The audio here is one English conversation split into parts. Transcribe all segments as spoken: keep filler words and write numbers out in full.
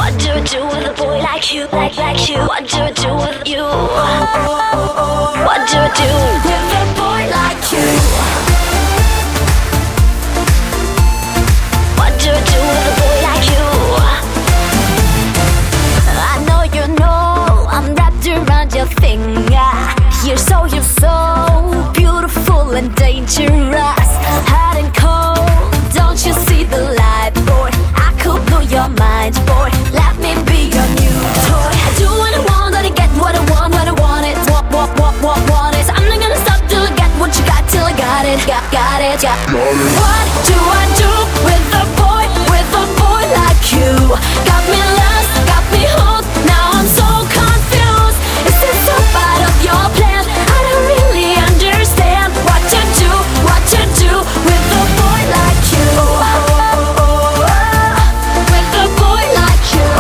What do I do with a boy like you, like like you? What do I do with you? What do I do with a boy like you? What do I do with a boy like you? I know you know I'm wrapped around your finger. You're so, you're so beautiful and dangerous, hot and cold. Don't you see the light, boy? I could blow your mind, boy. Let me be your new toy. I do what I want, and I get what I want when I want it. Want, want, want, want, want it. I'm not gonna stop till I get what you got, till I got it, got, got it, got, got it. What do I do with a boy, with a boy like you? Got me lost, got me hooked. Now I'm so confused. Is this a part of your plan? I don't really understand what to do, what to do with a boy like you. With a boy like you.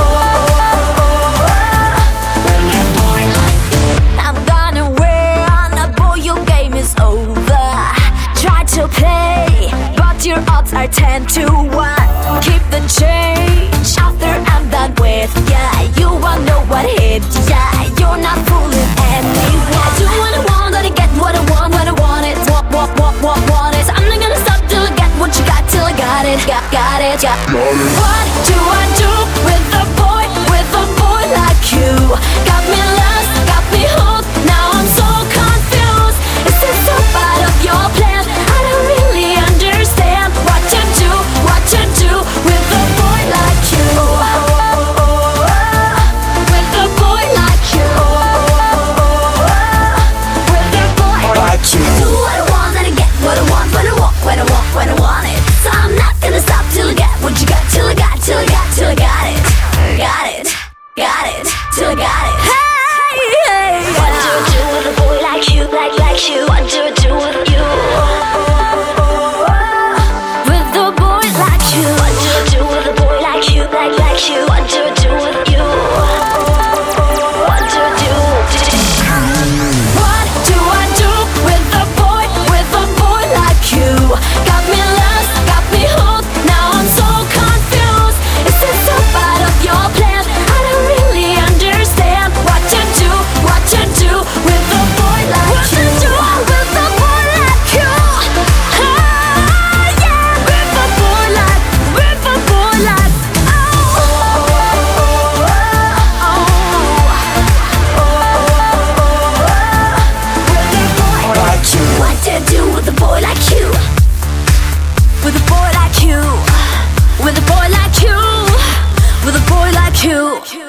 I'm gonna win, a boy, your game is over. Try to play, but your odds are ten to one. Keep the change after I'm done with ya. You won't know what hit ya. You're not fooling anyone. I do what I want, and I get what I want when I want it. Want, want, want, want, want it. I'm not gonna stop till I get what you got, till I got it, got, got it, got, got it. What do I do with a boy, with a boy like you? Got me lost, got me hooked. Now I'm so confused. Is this a part of your plan? I don't really understand what to do, what to do with a boy like you. With a boy like you. With a boy like you. Do what I want, and I get what I want when I walk, when I walk, when I want it. So I'm not gonna stop till I get what you got, till I got, till I got, till I got it. Got it, got it, till I got it. Hey, hey. What do I do with a boy like you, like, like you? What do I do with you? With a boy like you. What do I do with a boy like you, like, like you? What do I do with you? What do I do? What do I do with a boy, with a boy like you? Got me lost, got me hooked. Now I'm so confused. Is this a part of your plan? I don't really understand what to do, what to do with a boy like you. What to do with a boy like you? Ah, yeah, with a boy like, with a boy like, oh, oh, oh, with a boy like you. What to do with a boy like you? With a boy like you. With a boy like you. With a boy like you.